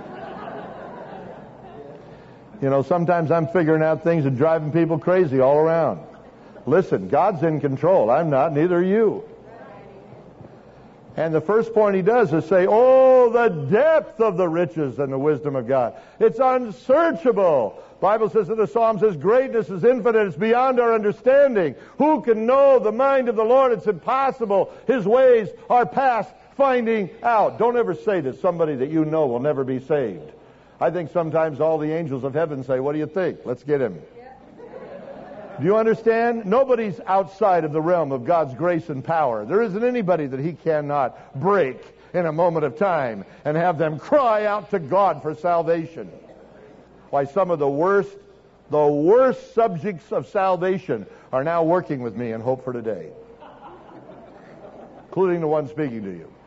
Speaker 1: You know, sometimes I'm figuring out things and driving people crazy all around. Listen, God's in control. I'm not, neither are you. And the first point he does is say, oh, the depth of the riches and the wisdom of God. It's unsearchable. The Bible says in the Psalms, His greatness is infinite. It's beyond our understanding. Who can know the mind of the Lord? It's impossible. His ways are past finding out. Don't ever say that somebody that you know will never be saved. I think sometimes all the angels of heaven say, what do you think? Let's get him. Do you understand? Nobody's outside of the realm of God's grace and power. There isn't anybody that He cannot break in a moment of time and have them cry out to God for salvation. Why, some of the worst subjects of salvation are now working with me in Hope for Today, including the one speaking to you.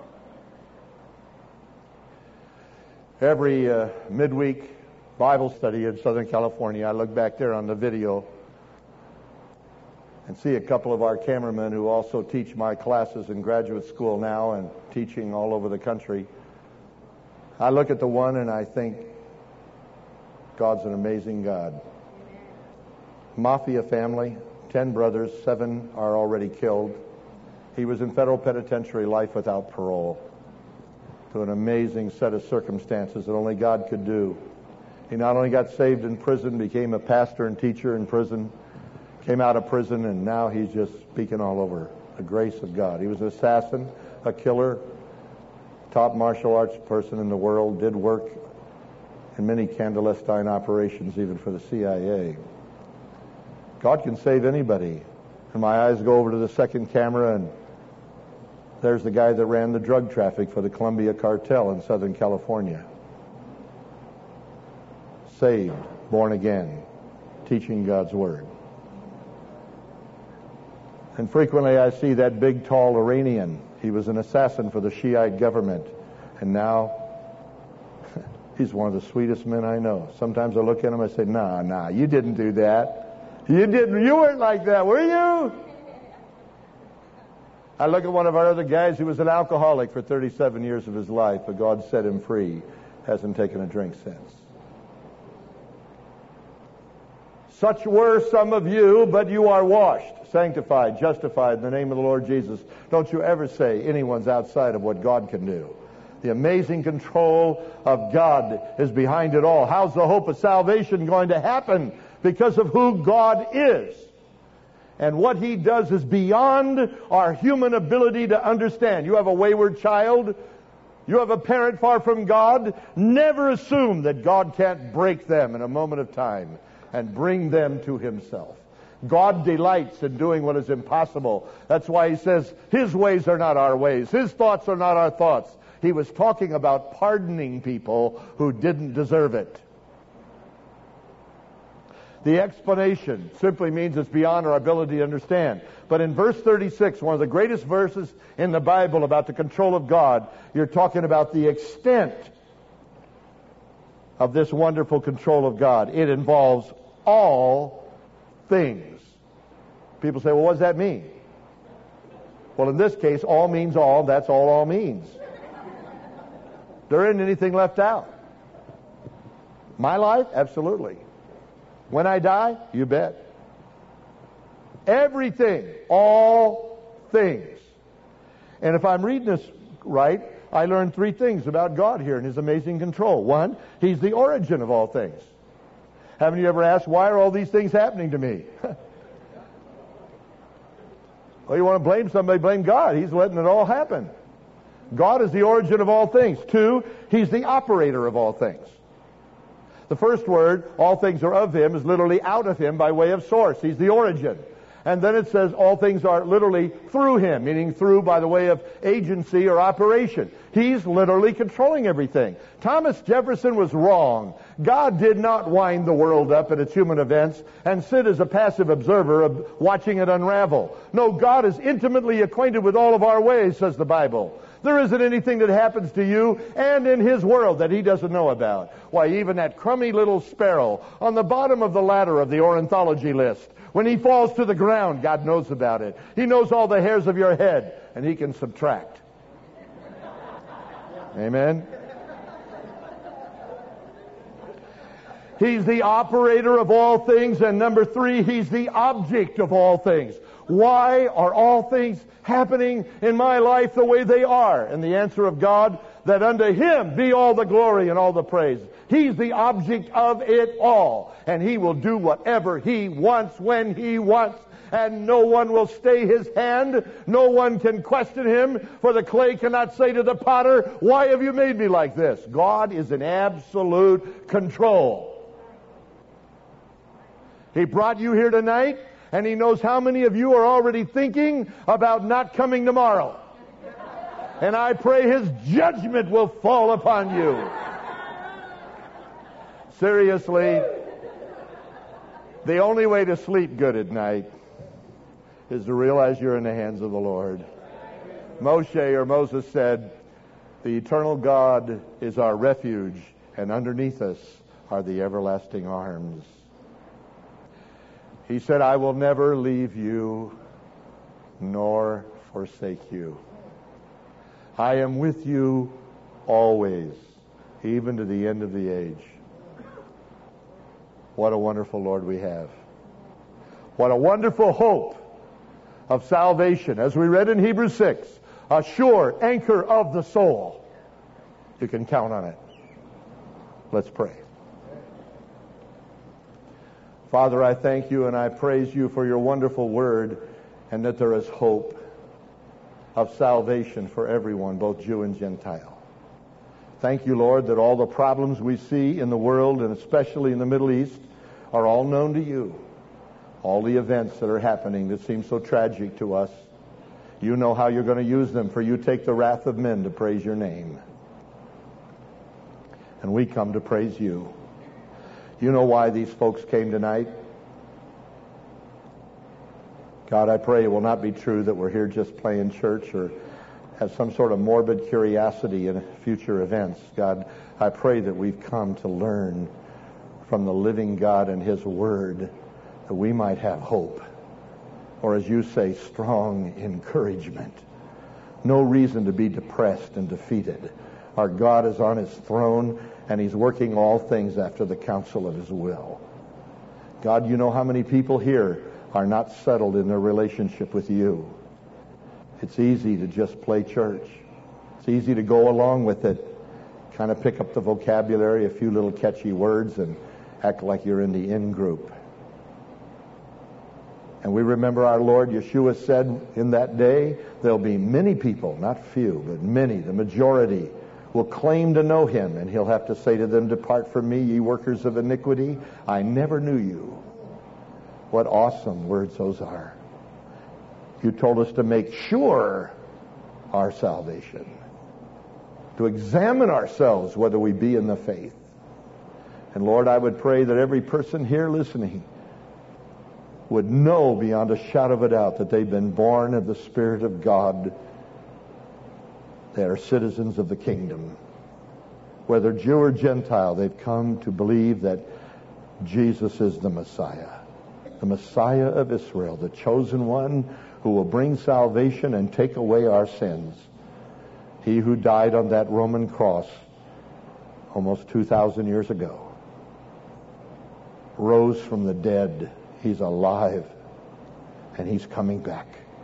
Speaker 1: Every midweek Bible study in Southern California, I look back there on the video and see a couple of our cameramen who also teach my classes in graduate school now and teaching all over the country. I look at the one and I think, God's an amazing God. Mafia family, 10 brothers, 7 are already killed. He was in federal penitentiary, life without parole, to an amazing set of circumstances that only God could do. He not only got saved in prison, became a pastor and teacher in prison, came out of prison, and now he's just speaking all over the grace of God. He was an assassin, a killer, top martial arts person in the world, did work in many clandestine operations, even for the CIA. God can save anybody. And my eyes go over to the second camera, and there's the guy that ran the drug traffic for the Columbia cartel in Southern California. Saved, born again, teaching God's Word. And frequently I see that big, tall Iranian. He was an assassin for the Shiite government. And now, he's one of the sweetest men I know. Sometimes I look at him and I say, nah, you didn't do that. You weren't like that, were you? I look at one of our other guys who was an alcoholic for 37 years of his life, but God set him free. Hasn't taken a drink since. Such were some of you, but you are washed, sanctified, justified in the name of the Lord Jesus. Don't you ever say anyone's outside of what God can do. The amazing control of God is behind it all. How's the hope of salvation going to happen? Because of who God is. And what He does is beyond our human ability to understand. You have a wayward child. You have a parent far from God. Never assume that God can't break them in a moment of time and bring them to Himself. God delights in doing what is impossible. That's why He says His ways are not our ways. His thoughts are not our thoughts. He was talking about pardoning people who didn't deserve it. The explanation simply means it's beyond our ability to understand. But in verse 36, one of the greatest verses in the Bible about the control of God, you're talking about the extent of this wonderful control of God. It involves all things. People say, well, what does that mean? Well, in this case, all means all. That's all means. There isn't anything left out. My life? Absolutely. When I die? You bet. Everything. All things. And if I'm reading this right, I learned 3 things about God here and His amazing control. 1, He's the origin of all things. Haven't you ever asked, why are all these things happening to me? Well, you want to blame somebody, blame God. He's letting it all happen. God is the origin of all things. 2, He's the operator of all things. The first word, all things are of Him, is literally out of Him by way of source. He's the origin. And then it says all things are literally through Him, meaning through by the way of agency or operation. He's literally controlling everything. Thomas Jefferson was wrong. God did not wind the world up at its human events and sit as a passive observer of watching it unravel. No, God is intimately acquainted with all of our ways, says the Bible. There isn't anything that happens to you and in His world that He doesn't know about. Why, even that crummy little sparrow on the bottom of the ladder of the ornithology list, when he falls to the ground, God knows about it. He knows all the hairs of your head, and He can subtract. Amen? He's the operator of all things. And number 3, He's the object of all things. Why are all things happening in my life the way they are? And the answer of God, that unto Him be all the glory and all the praise. He's the object of it all. And He will do whatever He wants when He wants. And no one will stay His hand. No one can question Him. For the clay cannot say to the potter, why have you made me like this? God is in absolute control. He brought you here tonight, and He knows how many of you are already thinking about not coming tomorrow. And I pray His judgment will fall upon you. Seriously, the only way to sleep good at night is to realize you're in the hands of the Lord. Moses said, the eternal God is our refuge, and underneath us are the everlasting arms. He said, I will never leave you nor forsake you. I am with you always, even to the end of the age. What a wonderful Lord we have. What a wonderful hope of salvation. As we read in Hebrews 6, a sure anchor of the soul. You can count on it. Let's pray. Father, I thank you and I praise you for your wonderful word, and that there is hope of salvation for everyone, both Jew and Gentile. Thank you, Lord, that all the problems we see in the world, and especially in the Middle East, are all known to you. All the events that are happening that seem so tragic to us, you know how you're going to use them, for you take the wrath of men to praise your name. And we come to praise you. You know why these folks came tonight? God, I pray it will not be true that we're here just playing church or have some sort of morbid curiosity in future events. God, I pray that we've come to learn from the living God and His Word, that we might have hope, or as you say, strong encouragement. No reason to be depressed and defeated. Our God is on His throne, and He's working all things after the counsel of His will. God, you know how many people here are not settled in their relationship with you. It's easy to just play church. It's easy to go along with it, kind of pick up the vocabulary, a few little catchy words, and act like you're in the in-group. And we remember our Lord Yeshua said in that day, there'll be many people, not few, but many, the majority, will claim to know Him, and He'll have to say to them, depart from me, ye workers of iniquity, I never knew you. What awesome words those are. You told us to make sure our salvation, to examine ourselves whether we be in the faith. And Lord, I would pray that every person here listening would know beyond a shadow of a doubt that they've been born of the Spirit of God. They are citizens of the kingdom. Whether Jew or Gentile, they've come to believe that Jesus is the Messiah of Israel, the chosen one who will bring salvation and take away our sins. He who died on that Roman cross almost 2,000 years ago, rose from the dead. He's alive, and He's coming back.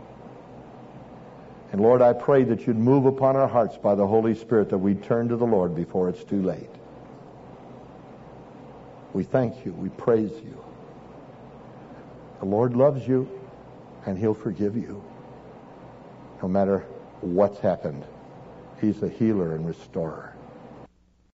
Speaker 1: And Lord, I pray that you'd move upon our hearts by the Holy Spirit, that we'd turn to the Lord before it's too late. We thank you. We praise you. The Lord loves you, and He'll forgive you. No matter what's happened, He's a healer and restorer.